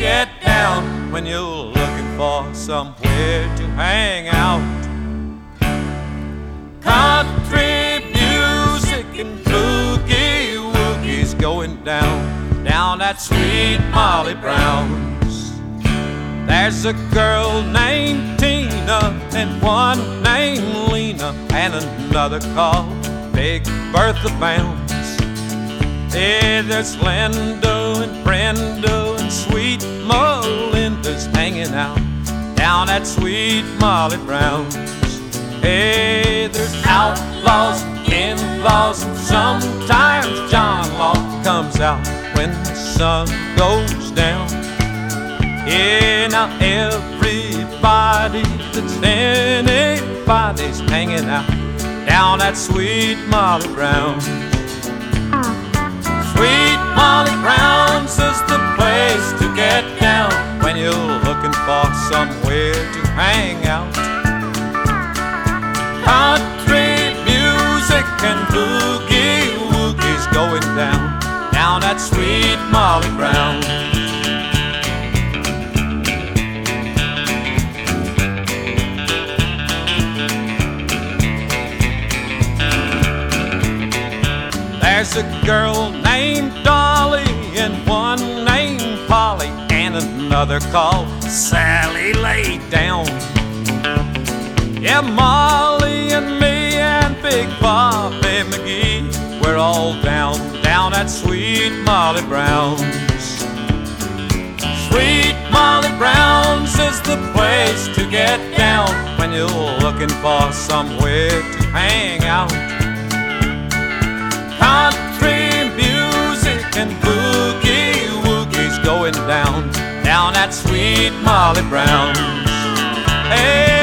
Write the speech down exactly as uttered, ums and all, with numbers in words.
get down when you're looking for somewhere to hang out. Country music and boogie woogies going down, down at Sweet Molly Brown's. There's a girl named Tina and one named Lena and another called Big Bertha Bounds. Hey, there's Linda and Brenda and Sweet Melinda's hanging out down at Sweet Molly Brown's. Hey, there's outlaws and in-laws, and sometimes John Law comes out when the sun goes down. Yeah, now everybody that's anybody's hanging out down at Sweet Molly Brown's. Sweet Molly Brown's is the place to get down when you're looking for somewhere to hang out. Country music and boogie woogies going down, down at Sweet Molly Brown's. There's a girl named Dolly and one named Polly and another called Sally Lay Down. Yeah, Molly and me and Big Bobby McGee, we're all down, down at Sweet Molly Brown's. Sweet Molly Brown's is the place to get down when you're looking for somewhere to hang out. Country music and boogie woogies going down, down at Sweet Molly Brown's. Hey,